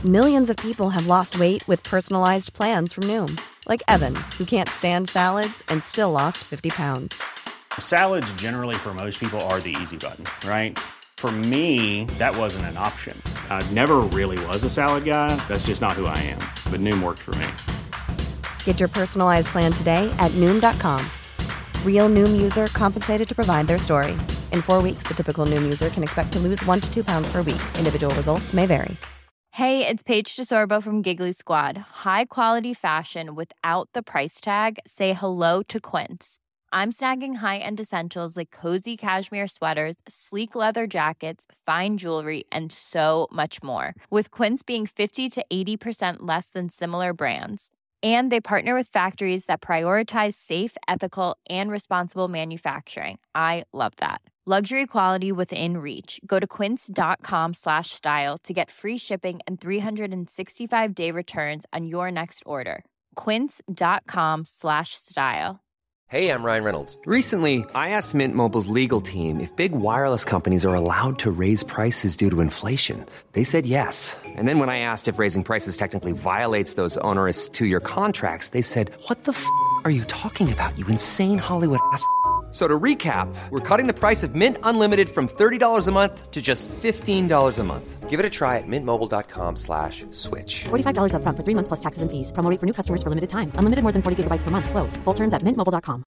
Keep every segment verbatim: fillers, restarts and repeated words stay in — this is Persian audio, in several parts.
Millions of people have lost weight with personalized plans from Noom. Like Evan, who can't stand salads and still lost fifty pounds. Salads generally for most people are the easy button, right? For me, that wasn't an option. I never really was a salad guy. That's just not who I am. But Noom worked for me. Get your personalized plan today at Noom dot com. Real Noom user compensated to provide their story. In four weeks, the typical Noom user can expect to lose one to two pounds per week. Individual results may vary. Hey, it's Paige DeSorbo from Giggly Squad. High quality fashion without the price tag. Say hello to Quince. I'm snagging high-end essentials like cozy cashmere sweaters, sleek leather jackets, fine jewelry, and so much more. With Quince being fifty to eighty percent less than similar brands. And they partner with factories that prioritize safe, ethical, and responsible manufacturing. I love that. Luxury quality within reach. Go to quince.com slash style to get free shipping and three sixty-five day returns on your next order. Quince.com slash style. Hey, I'm Ryan Reynolds. Recently, I asked Mint Mobile's legal team if big wireless companies are allowed to raise prices due to inflation. They said yes. And then when I asked if raising prices technically violates those onerous two-year contracts, they said, what the f*** are you talking about, you insane Hollywood ass f- So to recap, we're cutting the price of Mint Unlimited from thirty dollars a month to just fifteen dollars a month. Give it a try at mintmobile.com slash switch. forty-five dollars up front for three months plus taxes and fees. Promo rate for new customers for limited time. Unlimited more than forty gigabytes per month. Slows full terms at mint mobile dot com.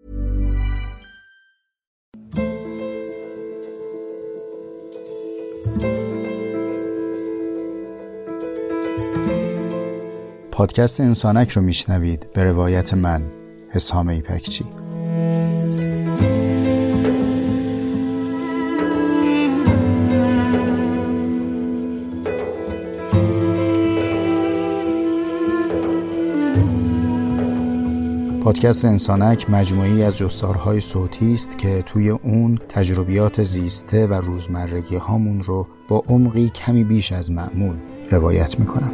پادکست انسانک رو میشنوید به روایت من، حسام ایپکچی. پادکست انسانک مجموعه‌ای از جستارهای صوتی است که توی اون تجربیات زیسته و روزمرگی هامون رو با عمقی کمی بیش از معمول روایت میکنم.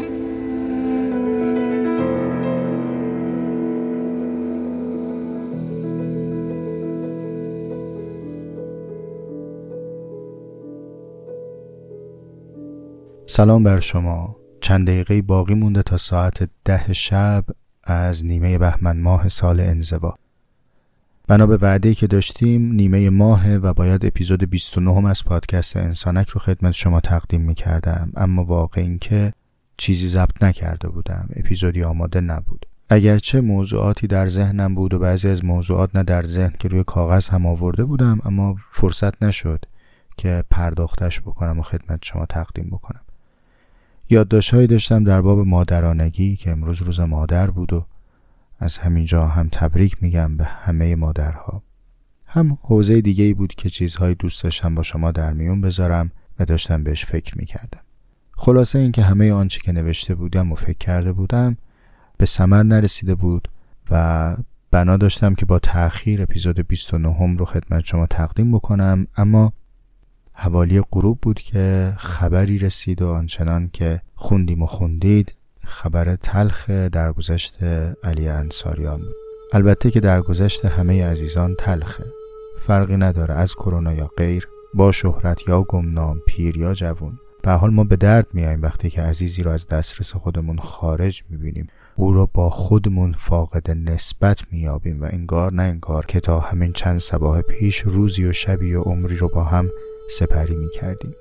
سلام بر شما. چند دقیقه باقی مونده تا ساعت ده شب از نیمه بهمن ماه سال انزوا. بنا به وعده‌ای که داشتیم نیمه ماه و باید اپیزود بیست و نه از پادکست انسانک رو خدمت شما تقدیم می‌کردم، اما واقع این که چیزی ضبط نکرده بودم، اپیزودی آماده نبود. اگرچه موضوعاتی در ذهنم بود و بعضی از موضوعات نه در ذهن که روی کاغذ هم آورده بودم، اما فرصت نشد که پرداختش بکنم و خدمت شما تقدیم بکنم. یادداشت‌هایی داشتم در باب مادرانگی که امروز روز مادر بود و از همینجا هم تبریک میگم به همه مادرها. هم حوزه دیگه‌ای بود که چیزهایی دوست داشتم با شما در میون بذارم و داشتم بهش فکر میکردم. خلاصه این که همه آنچه که نوشته بودم و فکر کرده بودم به ثمر نرسیده بود و بنا داشتم که با تأخیر اپیزود بیست و نه رو خدمت شما تقدیم بکنم، اما حوالی غروب بود که خبری رسید و آنچنان که خوندیم و خوندید خبر تلخ درگذشت علی انصاریان بود. البته که درگذشت همه عزیزان تلخه، فرقی نداره از کرونا یا غیر، با شهرت یا گمنام، پیر یا جوان. به هر حال ما به درد میاییم وقتی که عزیزی رو از دسترس خودمون خارج میبینیم، او رو با خودمون فاقد نسبت میابیم و انگار نه انگار که تا همین چند صباح پیش روزی و شبی و عمری رو با هم سپری می کردیم.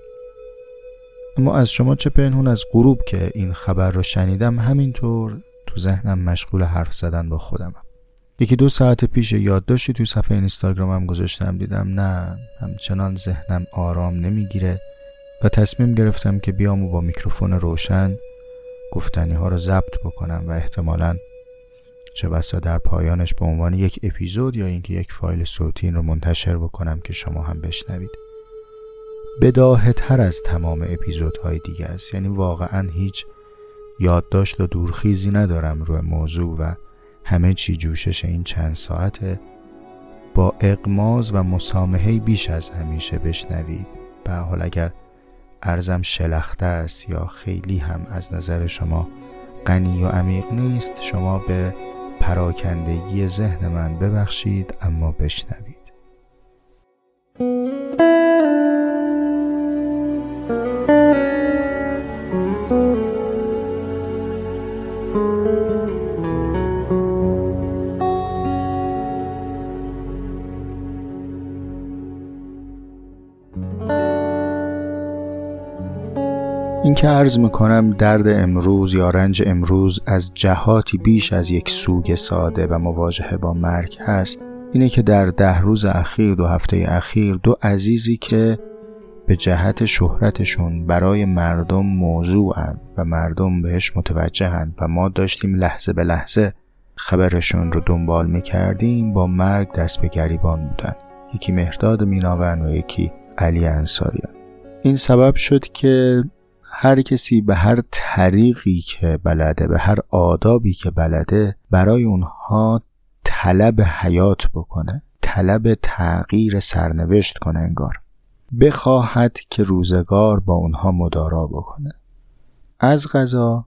اما از شما چه پنهون از غروب که این خبر رو شنیدم همینطور تو ذهنم مشغول حرف زدن با خودمم. یکی دو ساعت پیش یادداشتی تو صفحه اینستاگرامم گذاشتم، دیدم نه همچنان ذهنم آرام نمیگیره و تصمیم گرفتم که بیام و با میکروفون روشن گفتنی ها رو ضبط بکنم و احتمالاً چه بسا در پایانش به عنوان یک اپیزود یا اینکه یک فایل صوتی این رو منتشر بکنم که شما هم بشنوید. بداهه‌تر از تمام اپیزودهای دیگه است، یعنی واقعا هیچ یادداشت و دورخیزی ندارم روی موضوع و همه چی جوشش این چند ساعته. با اغماض و مسامحه بیش از همیشه بشنوید. به حال اگر عرضم شلخته است یا خیلی هم از نظر شما غنی و عمیق نیست، شما به پراکندگی ذهن من ببخشید، اما بشنوید. این که عرض میکنم درد امروز یا رنج امروز از جهاتی بیش از یک سوگ ساده و مواجهه با مرگ هست، اینه که در ده روز اخیر، دو هفته اخیر، دو عزیزی که به جهت شهرتشون برای مردم موضوعن و مردم بهش متوجهن و ما داشتیم لحظه به لحظه خبرشون رو دنبال میکردیم، با مرگ دست به گریبان بودن. یکی مهرداد میناوند و یکی علی انصاریان. این سبب شد که هر کسی به هر طریقی که بلده، به هر آدابی که بلده، برای اونها طلب حیات بکنه، طلب تغییر سرنوشت کنه، انگار بخواهد که روزگار با اونها مدارا بکنه. از قضا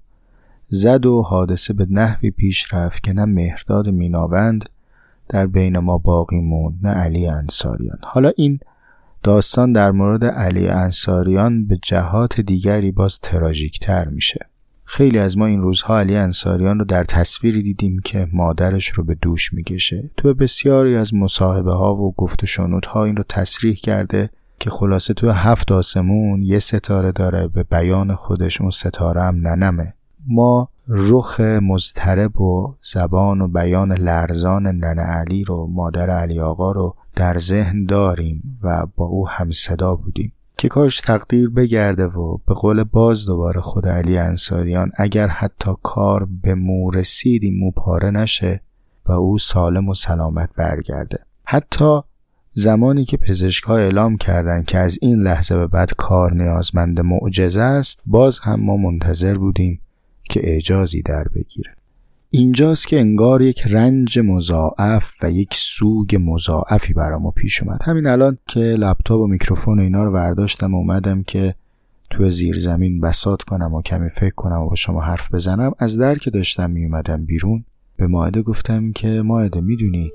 زد و حادثه به نحوی پیش رفت که نه مهرداد میناوند در بین ما باقی موند، نه علی انصاریان. حالا این داستان در مورد علی انصاریان به جهات دیگری باز تراژیک‌تر میشه. خیلی از ما این روزها علی انصاریان رو در تصویری دیدیم که مادرش رو به دوش میکشه. تو بسیاری از مصاحبه ها و گفت و شنود ها این رو تصریح کرده که خلاصه تو هفت آسمون یه ستاره داره، به بیان خودش اون ستاره هم ننمه. ما رخ مضطرب و زبان و بیان لرزان ننه علی رو، مادر علی آقا رو در ذهن داریم و با او هم صدا بودیم که کاش تقدیر بگرده و به قول باز دوباره خود علی انصاریان اگر حتی کار به مو رسید این مو پاره نشه و او سالم و سلامت برگرده. حتی زمانی که پزشک‌ها اعلام کردند که از این لحظه به بعد کار نیازمند معجزه است، باز هم ما منتظر بودیم که اعجازی در بگیره. اینجاست که انگار یک رنج مضاعف و یک سوگ مضاعفی برام پیش اومد. همین الان که لپتاپ و میکروفون و اینا رو برداشتم و اومدم که تو زیر زمین بساط کنم و کمی فکر کنم و با شما حرف بزنم، از در که داشتم می اومدم بیرون به مائده گفتم که مائده میدونی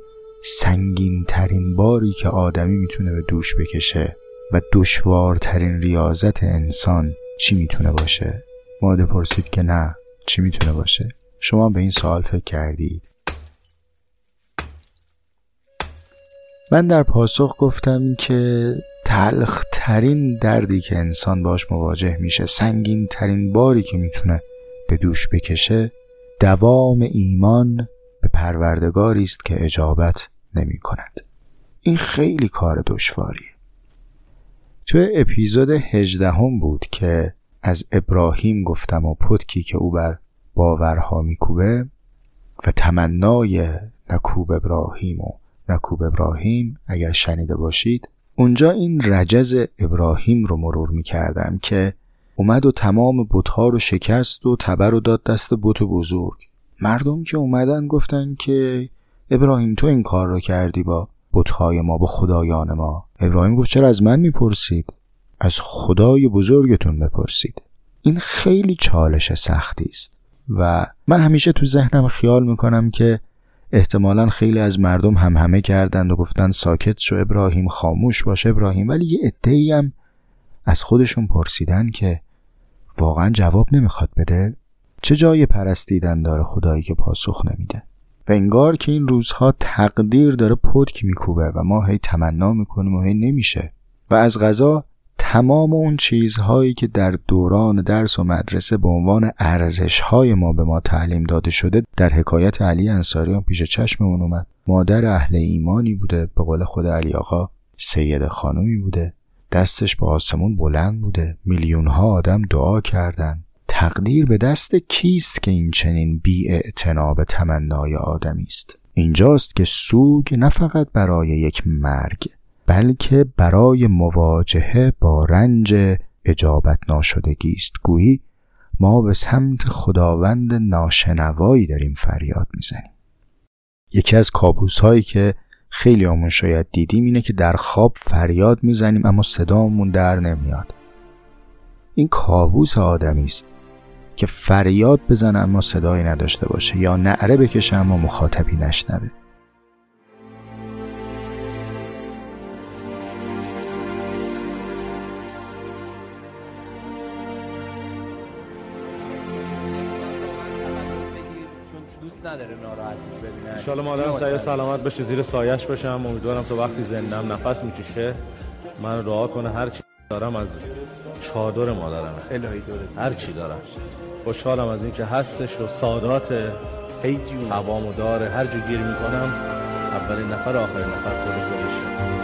سنگین ترین باری که آدمی میتونه به دوش بکشه و دشوارترین ریاضت انسان چی میتونه باشه؟ مائده پرسید که نه، چی میتونه باشه؟ شما به این سوال فکر کردید؟ من در پاسخ گفتم که تلخ ترین دردی که انسان باش مواجه میشه، سنگین ترین باری که میتونه به دوش بکشه، دوام ایمان به پروردگاری است که اجابت نمی کند. این خیلی کار دشواریه. تو اپیزود هجدهم بود که از ابراهیم گفتم و پتکی که او بر باورها میکوبه و تمنای نکوب ابراهیم و نکوب ابراهیم، اگر شنیده باشید اونجا این رجز ابراهیم رو مرور میکردم که اومد و تمام بت‌ها رو شکست و تبر رو داد دست بت بزرگ. مردم که اومدن گفتن که ابراهیم تو این کار رو کردی با بت‌های ما، با خدایان ما. ابراهیم گفت چرا از من میپرسید؟ از خدای بزرگتون بپرسید. این خیلی چالش سختی است و من همیشه تو ذهنم خیال میکنم که احتمالاً خیلی از مردم هم همه کردند و گفتن ساکت شو ابراهیم، خاموش باش ابراهیم، ولی یه عده‌ای هم از خودشون پرسیدن که واقعا جواب نمیخواد بده. چه جای پرستیدن داره خدایی که پاسخ نمیده؟ و انگار که این روزها تقدیر داره پتک میکوبه و ما هی تمنا میکنیم و هی نمیشه. و از قضا تمام اون چیزهایی که در دوران درس و مدرسه به عنوان ارزش‌های ما به ما تعلیم داده شده در حکایت علی انصاریان پیش چشممون اومد. مادر اهل ایمانی بوده، به قول خود علی آقا سید خانومی بوده، دستش به آسمون بلند بوده، میلیون‌ها آدم دعا کردن. تقدیر به دست کیست که این چنین بی‌اعتنا به تمنای آدمی است؟ اینجاست که سوگ نه فقط برای یک مرگ بلکه برای مواجهه با رنج اجابت ناشدگی است. گویی ما به سمت خداوند ناشنوایی داریم فریاد میزنیم. یکی از کابوس‌هایی که خیلی همون شاید دیدیم اینه که در خواب فریاد میزنیم اما صدامون در نمیاد. این کابوس آدمی است که فریاد بزنه اما صدایی نداشته باشه، یا نعره بکشه اما مخاطبی نشنوه. انشالله مادرم سعی سلامت بشه، زیر سایش باشم. امیدوارم تا وقتی زندم نفس میکشه من رها کنه، هر چی دارم از چادر مادرم. الهی دوره هر چی دارم. خوشحالم از این که هستش و سادات هی جون قوامو داره. هر جو گیر میکنم اولین نفر آخرین نفر خود خودشه.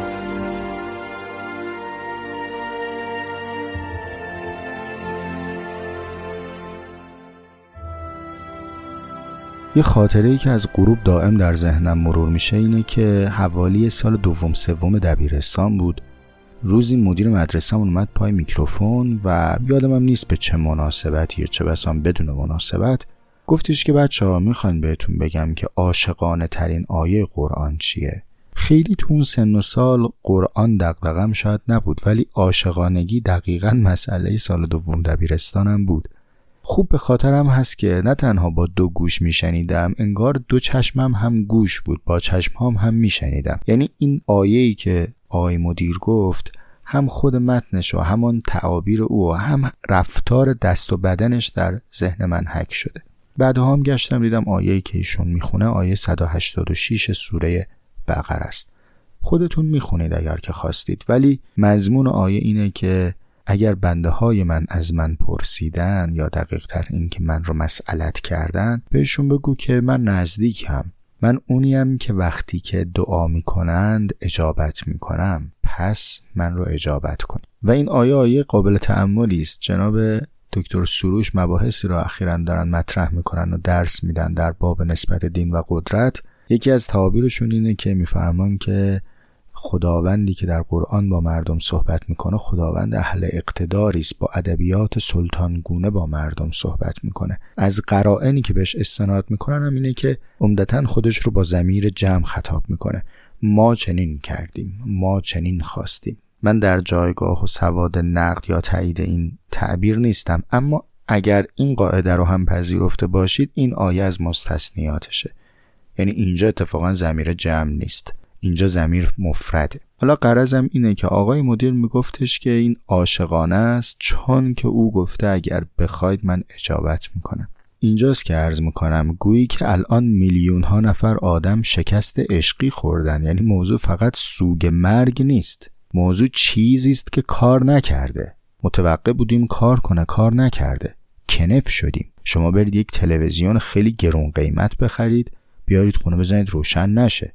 یه خاطره‌ای که از غروب دائم در ذهنم مرور میشه اینه که حوالی سال دوم سوم دبیرستان بود. روزی مدیر مدرسه‌مون اومد پای میکروفون و یادم هم نیست به چه مناسبتی یا چه بسا بدون مناسبت گفتش که بچه‌ها میخوان بهتون بگم که عاشقانه ترین آیه قرآن چیه. خیلی تو اون سن و سال قرآن دغدغه‌ام شاید نبود، ولی عاشقانگی دقیقاً مسئله سال دوم دبیرستانم بود. خوب به خاطرم هست که نه تنها با دو گوش میشنیدم، انگار دو چشمم هم گوش بود، با چشمام هم میشنیدم. یعنی این آیه‌ای که آقای مدیر گفت هم خود متنش و همان تعابیر او و هم رفتار دست و بدنش در ذهن من حک شده. بعدها هم گشتم دیدم آیه‌ای که ایشون میخونه آیه صد و هشتاد و شش سوره بقره است. خودتون میخونید اگر که خواستید، ولی مضمون آیه اینه که اگر بنده های من از من پرسیدن، یا دقیق تر این که من رو مسئلت کردن، بهشون بگو که من نزدیکم. من اونیم که وقتی که دعا میکنند اجابت میکنم، پس من رو اجابت کن. و این آیه آیه قابل تأملی است. جناب دکتر سروش مباحثی رو اخیراً دارن مطرح میکنن و درس میدن در باب نسبت دین و قدرت. یکی از تعابیرشون اینه که میفرمان که خداوندی که در قرآن با مردم صحبت میکنه خداوند اهل اقتداری است، با ادبیات سلطانگونه با مردم صحبت میکنه. از قرائنی که بهش استناد میکنن هم اینه که عمدتاً خودش رو با ضمیر جمع خطاب میکنه. ما چنین کردیم، ما چنین خواستیم. من در جایگاه و سواد نقد یا تایید این تعبیر نیستم، اما اگر این قاعده رو هم پذیرفته باشید این آیه از مستثنیاتشه. یعنی اینجا اتفاقاً ضمیر جمع نیست، اینجا ضمیر مفرده. حالا غرضم اینه که آقای مدیر میگفتش که این عاشقانه است چون که او گفته اگر بخواید من اجابت میکنم. اینجاست که عرض میکنم گویی که الان میلیون ها نفر آدم شکست عشقی خوردن. یعنی موضوع فقط سوگ مرگ نیست، موضوع چیزی است که کار نکرده. متوقع بودیم کار کنه، کار نکرده، کنف شدیم. شما برید یک تلویزیون خیلی گرون قیمت بخرید، بیارید خونه بزنید روشن نشه.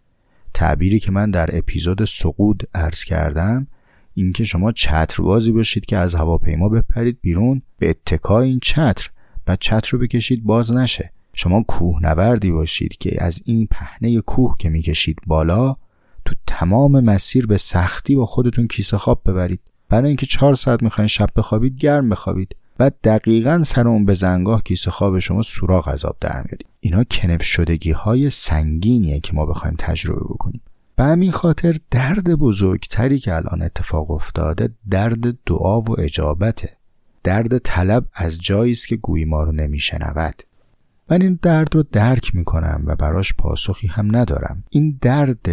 تعبیری که من در اپیزود سقوط عرض کردم این که شما چتربازی باشید که از هواپیما بپرید بیرون به اتکای این چتر، بعد چتر رو بکشید باز نشه. شما کوهنوردی باشید که از این پهنه کوه که میکشید بالا تو تمام مسیر به سختی با خودتون کیسه خواب ببرید، برای اینکه چهار ساعت میخواین شب بخوابید گرم بخوابید، بعد دقیقاً سر اون بزنگاه کیسه خواب شما سوراخ عذاب در میاد. اینا کنف شدگی های سنگینیه که ما بخوایم تجربه بکنیم. به همین خاطر درد بزرگتری که الان اتفاق افتاده درد دعا و اجابته. درد طلب از جایی است که گویی ما رو نمیشنود. من این درد رو درک میکنم و براش پاسخی هم ندارم. این درد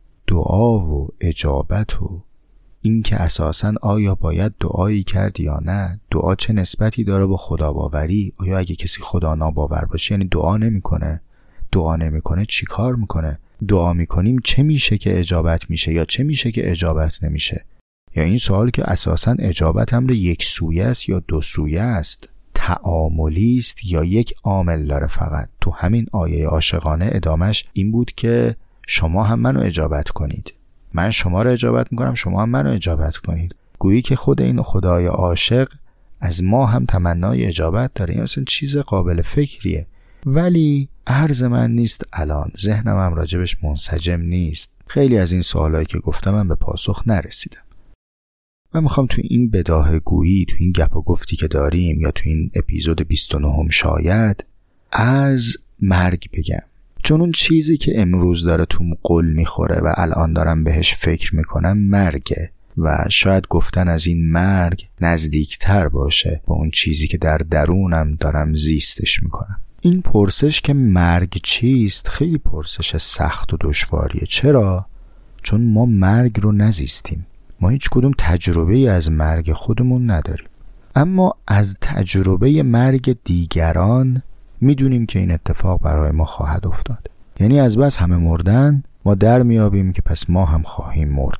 دعا و اجابت و این که اساساً آیا باید دعایی کرد یا نه، دعا چه نسبتی داره با خدا باوری، آیا اگه کسی خدا ناباور باشه یعنی دعا نمیکنه، دعا نمیکنه چی کار میکنه، دعا میکنیم چه میشه که اجابت میشه یا چه میشه که اجابت نمیشه، یا این سوال که اساساً اجابت امر یک سویه است یا دو سویه است، تعاملی است یا یک عامل داره فقط. تو همین آیه عاشقانه ادامش این بود که شما هم منو اجابت کنید، من شما رو اجابت میکنم، شما هم منو اجابت کنید. گویی که خود این خدای عاشق از ما هم تمنای اجابت داره. این اصلا چیز قابل فکریه، ولی عرض من نیست الان، ذهنم هم راجبش منسجم نیست. خیلی از این سوالایی که گفتم من به پاسخ نرسیدم. من میخوام تو این بداهه گویی، تو این گپ و گفتی که داریم یا تو این اپیزود بیست و نه شاید از مرگ بگم، چون اون چیزی که امروز داره تو قل میخوره و الان دارم بهش فکر میکنم مرگه و شاید گفتن از این مرگ نزدیکتر باشه با اون چیزی که در درونم دارم زیستش میکنم. این پرسش که مرگ چیست خیلی پرسش سخت و دشواریه. چرا؟ چون ما مرگ رو نزیستیم، ما هیچ کدوم تجربه از مرگ خودمون نداریم، اما از تجربه مرگ دیگران میدونیم که این اتفاق برای ما خواهد افتاد. یعنی از بس همه مردن ما در میابیم که پس ما هم خواهیم مرد،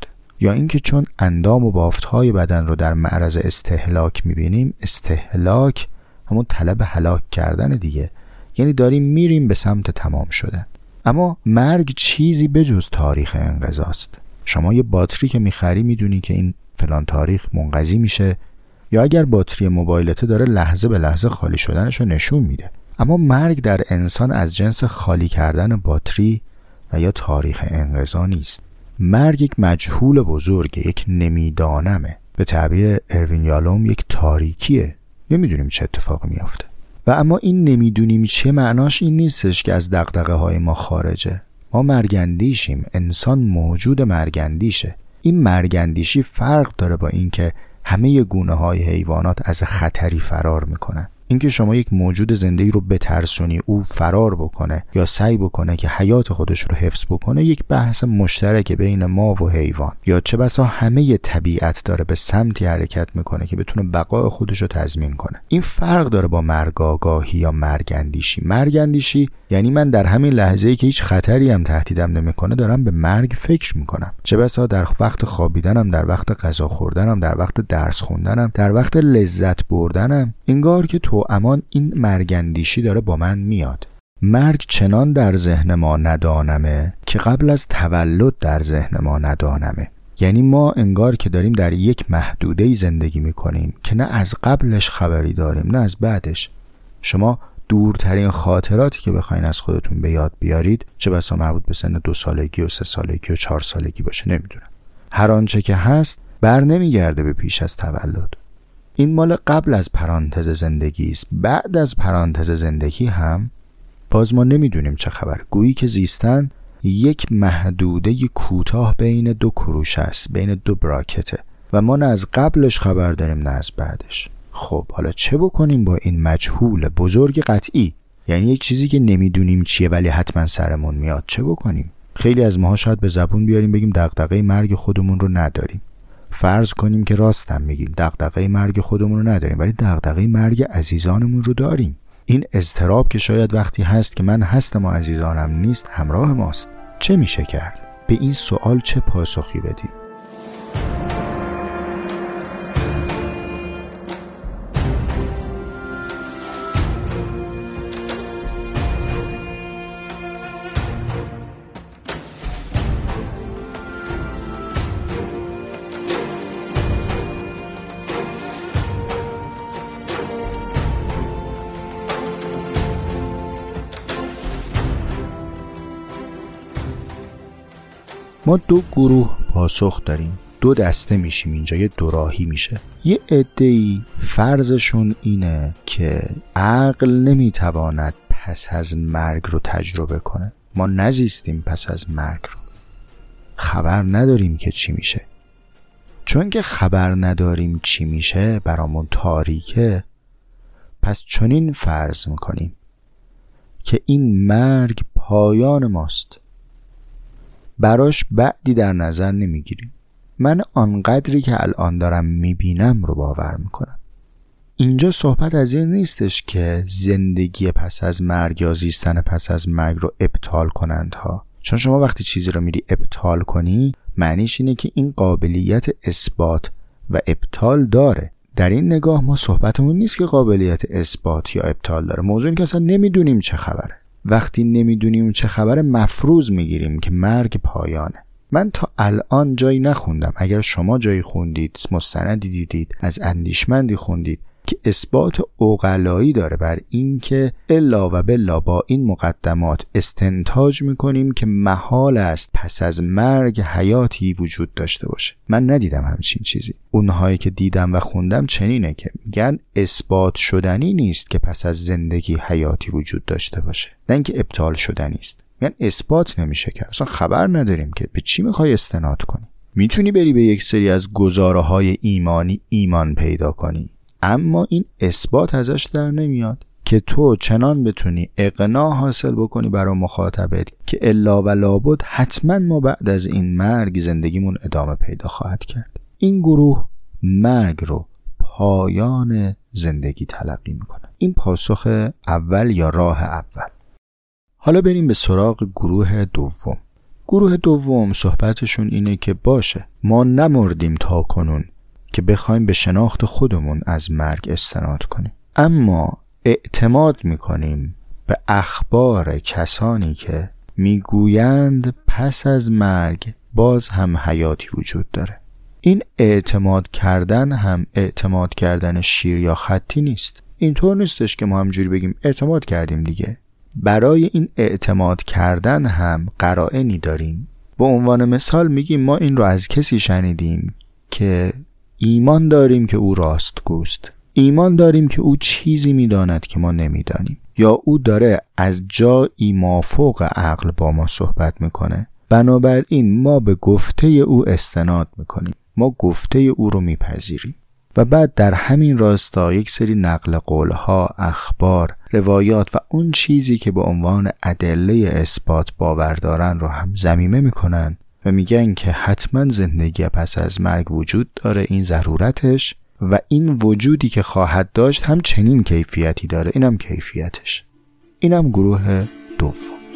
یا اینکه چون اندام و بافت‌های بدن رو در معرض استهلاک می‌بینیم، استهلاک همون طلب هلاک کردن دیگه، یعنی داریم میریم به سمت تمام شدن. اما مرگ چیزی بجز تاریخ انقضاست. شما یه باتری که میخری میدونی که این فلان تاریخ منقضی میشه، یا اگر باتری موبایلته داره لحظه به لحظه خالی شدنش رو نشون میده. اما مرگ در انسان از جنس خالی کردن باتری و یا تاریخ انقضا نیست. مرگ یک مجهول بزرگه، یک نمیدانمه. به تعبیر اروین یالوم یک تاریکیه، نمیدونیم چه اتفاقی میافته. و اما این نمیدونیم چه معناش این نیستش که از دغدغه های ما خارجه. ما مرگندیشیم، انسان موجود مرگندیشه. این مرگندیشی فرق داره با این که همه گونه های حیوانات از خطری فرار میکنن. اینکه شما یک موجود زندگی رو بترسونی او فرار بکنه یا سعی بکنه که حیات خودش رو حفظ بکنه، یک بحث مشترک بین ما و حیوان، یا چه بسا همه طبیعت داره به سمتی حرکت میکنه که بتونه بقای خودش رو تضمین کنه. این فرق داره با مرگاگاهی یا مرگندیشی. مرگندیشی یعنی من در همین لحظه‌ای که هیچ خطری هم تهدیدم نمیکنه دارم به مرگ فکر میکنم، چه بسا در وقت خوابیدنم، در وقت غذا خوردنم، در وقت درس خوندنم، در وقت لذت بردنم، انگار که تو امان این مرگندیشی داره با من میاد. مرگ چنان در ذهن ما ندانمه که قبل از تولد در ذهن ما ندانمه. یعنی ما انگار که داریم در یک محدوده‌ای زندگی میکنیم که نه از قبلش خبری داریم نه از بعدش. شما دورترین خاطراتی که بخواین از خودتون به یاد بیارید، چه بسا مربوط به سن دو سالگی و سه سالگی و چهار سالگی باشه، نمیدونم. هر آنچه که هست بر نمیگرده به پیش از تولد. این مال قبل از پرانتز زندگی است. بعد از پرانتز زندگی هم باز ما نمیدونیم چه خبر. گویی که زیستن یک محدوده کوتاه بین دو کروش است، بین دو براکته، و ما نه از قبلش خبر داریم نه از بعدش. خب حالا چه بکنیم با این مجهول بزرگ قطعی؟ یعنی یک چیزی که نمیدونیم چیه ولی حتما سرمون میاد. چه بکنیم؟ خیلی از ماها شاید به زبون بیاریم بگیم دغدغه مرگ خودمون رو نداریم. فرض کنیم که راستم میگیم دغدغه مرگ خودمون رو نداریم، ولی دغدغه مرگ عزیزانمون رو داریم. این اضطراب که شاید وقتی هست که من هستم و عزیزانم نیست همراه ماست. چه میشه کرد؟ به این سوال چه پاسخی بدیم؟ ما دو گروه پاسخ داریم، دو دسته میشیم اینجا، یه دوراهی میشه. یه عده‌ای فرضشون اینه که عقل نمیتواند پس از مرگ رو تجربه کنه. ما نزیستیم پس از مرگ رو، خبر نداریم که چی میشه. چون که خبر نداریم چی میشه، برامون تاریکه، پس چنین فرض میکنیم که این مرگ پایان ماست، براش بعدی در نظر نمیگیریم. من آنقدری که الان دارم میبینم رو باور میکنم. اینجا صحبت از این نیستش که زندگی پس از مرگ یا زیستن پس از مرگ رو ابطال کنند ها. چون شما وقتی چیزی رو میری ابطال کنی، معنیش اینه که این قابلیت اثبات و ابطال داره. در این نگاه ما صحبتمون نیست که قابلیت اثبات یا ابطال داره. موضوع این که اصلا نمیدونیم چه خبره. وقتی نمیدونیم چه خبره مفروض میگیریم که مرگ پایانه. من تا الان جایی نخوندم، اگر شما جایی خوندید، مستندی دیدید، از اندیشمندی خوندید که اثبات عقلایی داره بر این که الا و بلا با این مقدمات استنتاج میکنیم که محال است پس از مرگ حیاتی وجود داشته باشه. من ندیدم همچین چیزی. اونهایی که دیدم و خوندم چنینه که میگن اثبات شدنی نیست که پس از زندگی حیاتی وجود داشته باشه، نه اینکه ابطال شدنی است. یعنی اثبات نمیشه کرد. اصلا خبر نداریم که به چی میخوای استناد کنی. میتونی بری به یک سری از گزاره‌های ایمانی ایمان پیدا کنی، اما این اثبات ازش در نمیاد که تو چنان بتونی اقناع حاصل بکنی برای مخاطبت که الا و لابد حتما ما بعد از این مرگ زندگیمون ادامه پیدا خواهد کرد. این گروه مرگ رو پایان زندگی تلقی میکنه. این پاسخ اول یا راه اول. حالا بریم به سراغ گروه دوم. گروه دوم صحبتشون اینه که باشه، ما نمردیم تا کنون که بخوایم به شناخت خودمون از مرگ استناد کنیم، اما اعتماد میکنیم به اخبار کسانی که میگویند پس از مرگ باز هم حیاتی وجود داره. این اعتماد کردن هم اعتماد کردن شیر یا خطی نیست. اینطور نیستش که ما همجوری بگیم اعتماد کردیم دیگه. برای این اعتماد کردن هم قرائنی داریم. به عنوان مثال میگیم ما این رو از کسی شنیدیم که ایمان داریم که او راستگوست، ایمان داریم که او چیزی میداند که ما نمیدانیم، یا او داره از جایی مافوق عقل با ما صحبت میکنه، بنابراین ما به گفته او استناد میکنیم، ما گفته او رو میپذیریم. و بعد در همین راستا یک سری نقل قولها، اخبار، روایات و اون چیزی که به عنوان ادله اثبات باور دارن رو هم ضمیمه میکنن و میگن که حتما زندگی پس از مرگ وجود داره، این ضرورتش، و این وجودی که خواهد داشت هم چنین کیفیتی داره، اینم کیفیتش. اینم گروه دوم.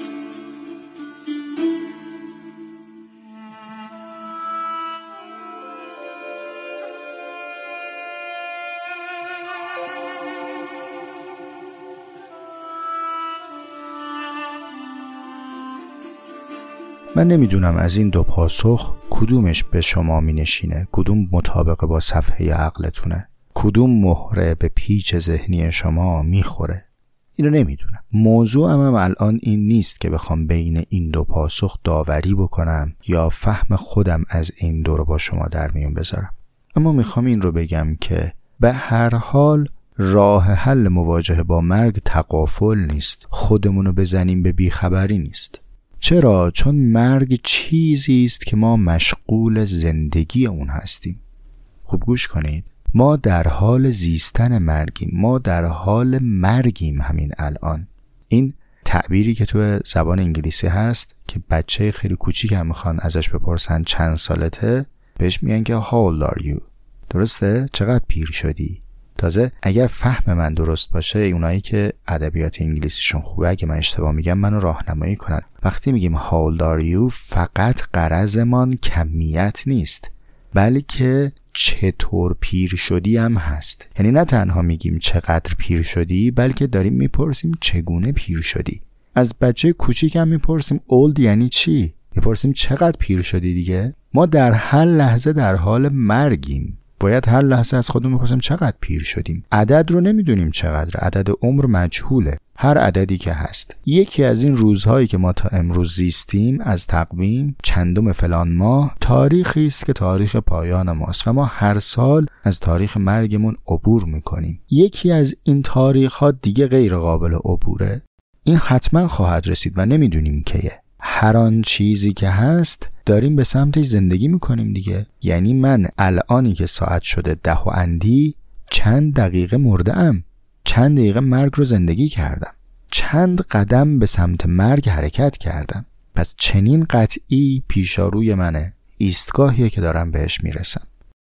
من نمیدونم از این دو پاسخ کدومش به شما می نشینه، کدوم مطابق با صفحه عقلتونه، کدوم مهره به پیچ ذهنی شما میخوره. اینو نمیدونم. موضوع هم, هم الان این نیست که بخوام بین این دو پاسخ داوری بکنم یا فهم خودم از این دو رو با شما در میون بذارم. اما میخوام این رو بگم که به هر حال راه حل مواجهه با مرگ تغافل نیست، خودمونو بزنیم به بیخبری نیست. چرا؟ چون مرگ چیزی است که ما مشغول زندگی اون هستیم. خوب گوش کنید، ما در حال زیستن مرگیم، ما در حال مرگیم همین الان. این تعبیری که تو زبان انگلیسی هست که بچه خیلی کوچیک هم میخوان ازش بپرسن چند سالته، بهش میگن که how old are you؟ درسته؟ چقدر پیر شدی؟ تازه اگر فهم من درست باشه، اونایی که ادبیات انگلیسیشون خوبه، اگه من اشتباه میگم منو راهنمایی کنن. وقتی میگیم how old are you فقط غرضمون کمیت نیست، بلکه چطور پیر شدی هم هست. یعنی نه تنها میگیم چقدر پیر شدی، بلکه داریم میپرسیم چگونه پیر شدی. از بچه کوچیک هم میپرسیم old یعنی چی؟ میپرسیم چقدر پیر شدی دیگه. ما در هر لحظه در حال مرگیم، باید هر لحظه از خودمون بپرسیم چقدر پیر شدیم. عدد رو نمیدونیم چقدر، عدد عمر مجهوله، هر عددی که هست. یکی از این روزهایی که ما تا امروز زیستیم از تقویم چندم فلان ماه، تاریخی است که تاریخ پایان ماست و ما هر سال از تاریخ مرگمون عبور میکنیم. یکی از این تاریخ ها دیگه غیر قابل عبوره، این حتما خواهد رسید و نمیدونیم کیه. هر آن چیزی که هست داریم به سمتش زندگی میکنیم دیگه. یعنی من الانی که ساعت شده ده و اندی چند دقیقه مرده‌ام، چند دقیقه مرگ رو زندگی کردم، چند قدم به سمت مرگ حرکت کردم. پس چنین قطعی پیشاروی منه، ایستگاهیه که دارم بهش میرسم.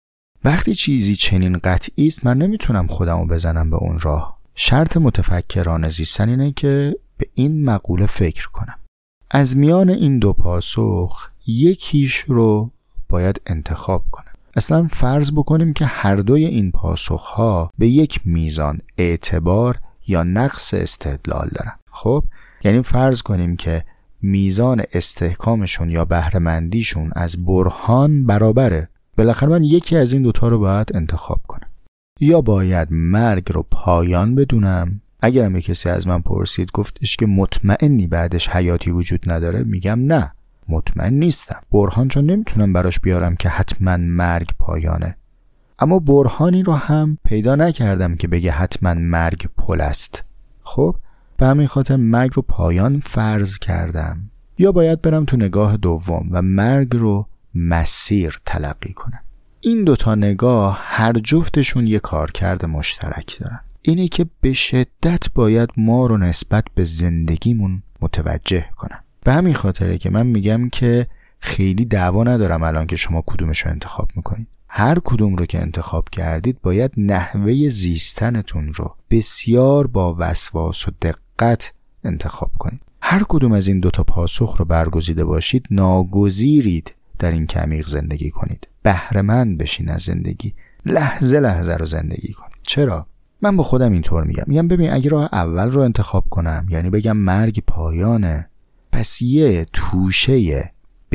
وقتی چیزی چنین قطعی است من نمیتونم خودمو بزنم به اون راه. شرط متفکرانه زیستن اینه که به این مقوله فکر کنم. از میان این دو پاسخ یکیش رو باید انتخاب کنم. اصلا فرض بکنیم که هر دوی این پاسخها به یک میزان اعتبار یا نقص استدلال دارن. خب یعنی فرض کنیم که میزان استحکامشون یا بهره‌مندیشون از برهان برابره. بالاخره من یکی از این دوتا رو باید انتخاب کنم. یا باید مرگ رو پایان بدونم. اگر هم کسی از من پرسید گفتش که مطمئنی بعدش حیاتی وجود نداره، میگم نه، مطمئن نیستم. برهان چون نمیتونم براش بیارم که حتما مرگ پایانه، اما برهانی رو هم پیدا نکردم که بگه حتما مرگ پل است. خب به همین خاطر مرگ رو پایان فرض کردم. یا باید برم تو نگاه دوم و مرگ رو مسیر تلقی کنم. این دوتا نگاه هر جفتشون یه کارکرد مشترک دارن، اینی که به شدت باید ما رو نسبت به زندگیمون متوجه کنن. به همین خاطره که من میگم که خیلی دعوا ندارم الان که شما کدومش رو انتخاب میکنید. هر کدوم رو که انتخاب کردید باید نحوه زیستنتون رو بسیار با وسواس و دقت انتخاب کنید. هر کدوم از این دوتا پاسخ رو برگزیده باشید ناگزیرید در این که عمیق زندگی کنید، بهره‌مند بشین از زندگی، لحظه لحظه رو زندگی کنید. چرا؟ من با خودم اینطور میگم میگم ببین اگه راه اول رو انتخاب کنم، یعنی بگم مرگ پایانه، پس یه توشه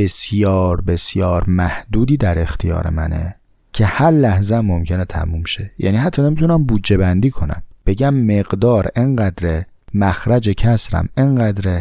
بسیار بسیار محدودی در اختیار منه که هر لحظه ممکنه تموم شه. یعنی حتی نمیتونم بودجه بندی کنم بگم مقدار انقدره، مخرج کسرم انقدره،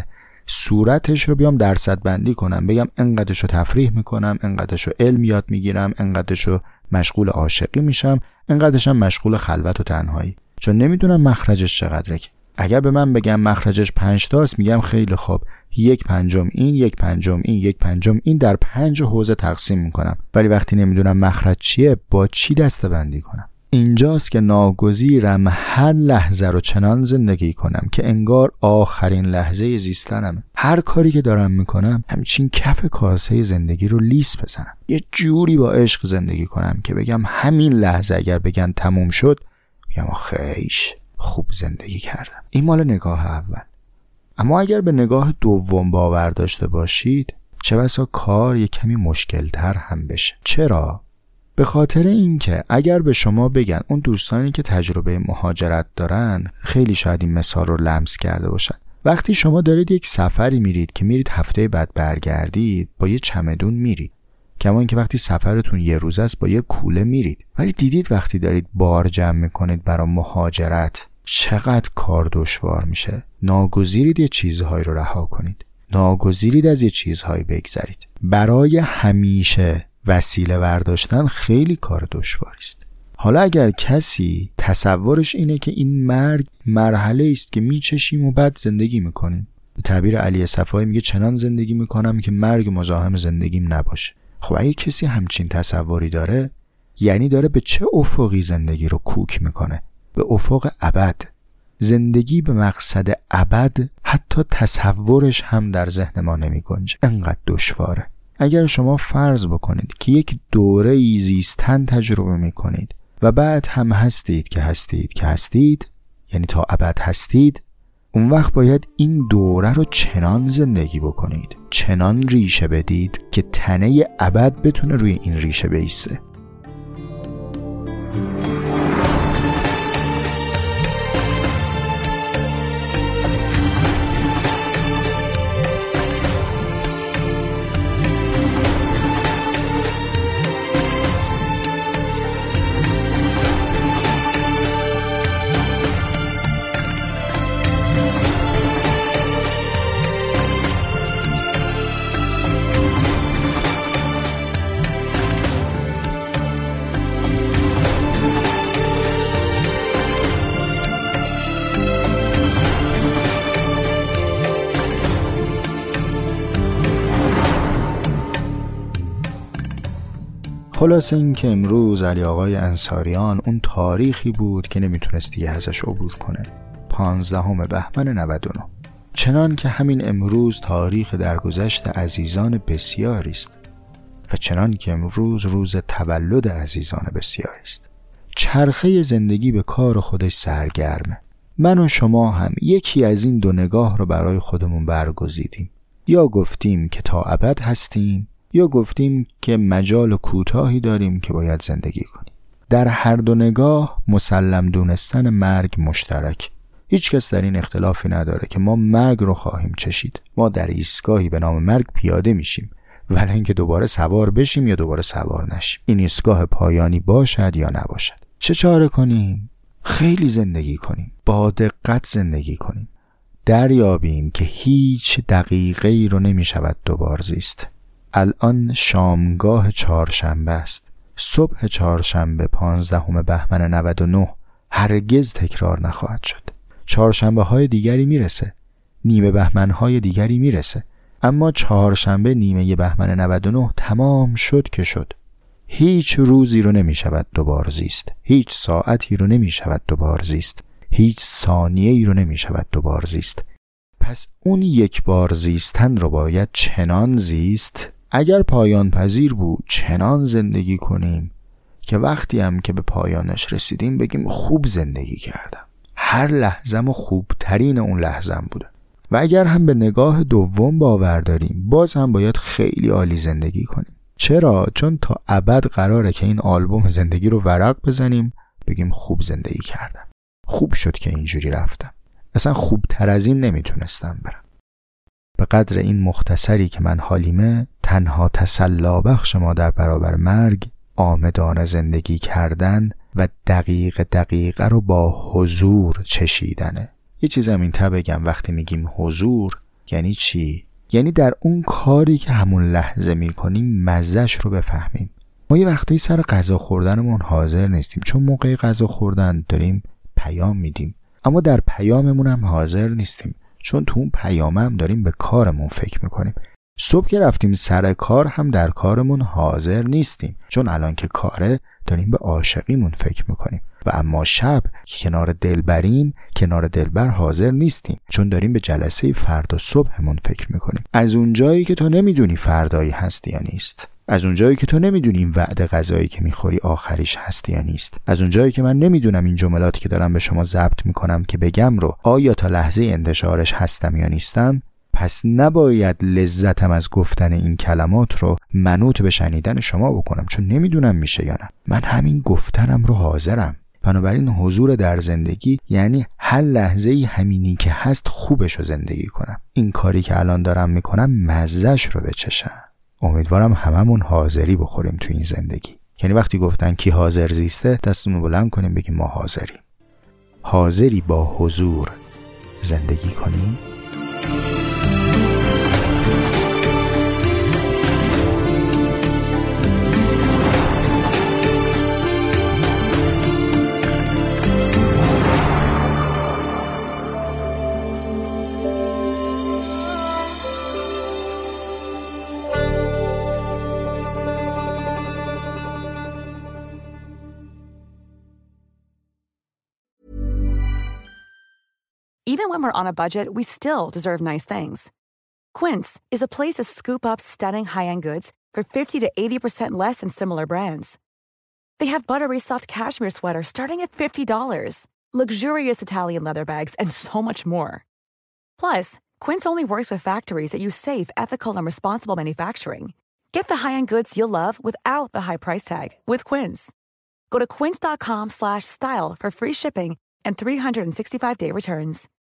صورتش رو بیام درصد بندی کنم بگم انقدرش رو تفریح میکنم، انقدرش رو علم یاد میگیرم، انقدرش رو مشغول عاشقی میشم، انقدرش هم مشغول خلوت و تنهایی، چون نمیدونم مخرجش چقدره. که اگر به من بگم مخرجش پنج تاست میگم خیلی خوب، یک پنجم این، یک پنجم این، یک پنجم این، در پنج حوزه تقسیم میکنم. ولی وقتی نمیدونم مخرج چیه با چی دسته بندی کنم؟ اینجاست که ناگزیرم هر لحظه رو چنان زندگی کنم که انگار آخرین لحظه زیستنمه. هر کاری که دارم میکنم همچین کف کاسه زندگی رو لیس بزنم، یه جوری با عشق زندگی کنم که بگم همین لحظه اگر بگن تموم شد بگم آخیش خوب زندگی کردم. این مال نگاه اول. اما اگر به نگاه دوم باور داشته باشید چه بسا کار یک کمی مشکل‌تر هم بشه. چرا؟ به خاطر اینکه اگر به شما بگن اون دوستانی که تجربه مهاجرت دارن خیلی شاید این مثال رو لمس کرده باشن، وقتی شما دارید یک سفری میرید که میرید هفته بعد برگردید با یه چمدون میرید، کما اینکه وقتی سفرتون یه روز است با یه کوله میرید، ولی دیدید وقتی دارید بار جمع میکنید برای مهاجرت چقدر کار دشوار میشه. ناگزیرید یه چیزهایی رو رها کنید، ناگزیرید از یه چیزهایی بگذرید. برای همیشه وسیله برداشتن خیلی کار دشواری است. حالا اگر کسی تصورش اینه که این مرگ مرحله است که میچشیم و بعد زندگی میکنیم، به تعبیر علی صفایی میگه چنان زندگی میکنم که مرگ مزاحم زندگیم نباشه. خب اگه کسی همچین تصوری داره یعنی داره به چه افقی زندگی رو کوک میکنه؟ به افق ابد. زندگی به مقصد ابد حتی تصورش هم در ذهن ما نمیگنجه، انقدر دشواره. اگر شما فرض بکنید که یک دوره زیستن تجربه میکنید و بعد هم هستید که هستید که هستید، یعنی تا ابد هستید، اون وقت باید این دوره رو چنان زندگی بکنید، چنان ریشه بدید که تنه ابد بتونه روی این ریشه بایسته. خلاصه این که امروز علی آقای انصاریان اون تاریخی بود که نمیتونست دیگه ازش عبور کنه. پانزدهم بهمن نود و نه. چنان که همین امروز تاریخ درگذشت عزیزان بسیاری است و چنان که امروز روز تولد عزیزان بسیاری است. چرخه زندگی به کار خودش سرگرمه. من و شما هم یکی از این دو نگاه رو برای خودمون برگزیدیم. یا گفتیم که تا ابد هستیم، یا گفتیم که مجال کوتاهی داریم که باید زندگی کنیم. در هر دو نگاه مسلم دونستن مرگ مشترک. هیچ کس در این اختلافی نداره که ما مرگ رو خواهیم چشید. ما در ایستگاهی به نام مرگ پیاده میشیم، ولی اینکه دوباره سوار بشیم یا دوباره سوار نشیم، این ایستگاه پایانی باشد یا نباشد. چه چاره کنیم؟ خیلی زندگی کنیم، با دقت زندگی کنیم. دریابیم که هیچ دقیقه‌ای رو نمیشود دوبار زیست. الان شامگاه چهارشنبه است. صبح چهارشنبه پانزدهم بهمن نود و نه هرگز تکرار نخواهد شد. چهارشنبه های دیگری میرسه، نیمه بهمن های دیگری میرسه، اما چهارشنبه نیمه بهمن نود و نه تمام شد که شد. هیچ روزی رو نمیشود دوبار زیست، هیچ ساعتی رو نمیشود دوبار زیست، هیچ ثانیه‌ای رو نمیشود دوبار زیست. پس اون یک بار زیستن رو باید چنان زیست، اگر پایان پذیر بود چنان زندگی کنیم که وقتی هم که به پایانش رسیدیم بگیم خوب زندگی کردم، هر لحظه‌م خوبترین اون لحظه‌م بوده. و اگر هم به نگاه دوم باور داریم باز هم باید خیلی عالی زندگی کنیم. چرا؟ چون تا ابد قراره که این آلبوم زندگی رو ورق بزنیم بگیم خوب زندگی کردم، خوب شد که اینجوری رفتم، اصلا خوبتر از این نمیتونستم برم. به قدر این مختصری که من حالیمه، تنها تسلا بخش ما در برابر مرگ آمدانه زندگی کردن و دقیق دقیقه رو با حضور چشیدنه. یه چیزم این تا بگم، وقتی میگیم حضور یعنی چی؟ یعنی در اون کاری که همون لحظه میکنیم مزهش رو بفهمیم. ما یه وقتایی سر غذا خوردنمون حاضر نیستیم، چون موقع غذا خوردن داریم پیام میدیم، اما در پیاممون هم حاضر نیستیم، چون تو اون پیام هم داریم به کارمون فکر میکنیم. صبح که رفتیم سر کار هم در کارمون حاضر نیستیم، چون الان که کاره داریم به عاشقیمون فکر میکنیم. و اما شب که کنار دلبریم، کنار دلبر حاضر نیستیم، چون داریم به جلسه فردا صبحمون فکر میکنیم. از اون جایی که تو نمیدونی فردایی هستی یا نیست، از اون جایی که تو نمیدونی این وعده غذایی که میخوری آخریش هستی یا نیست، از اون جایی که من نمیدونم این جملاتی که دارم به شما ضبط میکنم که بگم رو آیا تا لحظه انتشارش هستم یا نیستم، پس نباید لذتم از گفتن این کلمات رو منوط به شنیدن شما بکنم، چون نمیدونم میشه یا نه. من همین گفتنم رو حاضرم. بنابراین حضور در زندگی یعنی هر لحظه‌ای همینی که هست خوبش رو زندگی کنم. این کاری که الان دارم میکنم مزهش رو بچشم. امیدوارم هممون حاضری بخوریم تو این زندگی. یعنی وقتی گفتن کی حاضر زیسته، دستمون بلند کنیم بگیم ما حاضریم. حاضری با حضور زندگی کنیم. Even when we're on a budget, we still deserve nice things. Quince is a place to scoop up stunning high-end goods for fifty to eighty percent less than similar brands. They have buttery soft cashmere sweaters starting at fifty dollars, luxurious Italian leather bags, and so much more. Plus, Quince only works with factories that use safe, ethical, and responsible manufacturing. Get the high-end goods you'll love without the high price tag with Quince. Go to quince dot com slash style for free shipping and three hundred sixty-five day returns.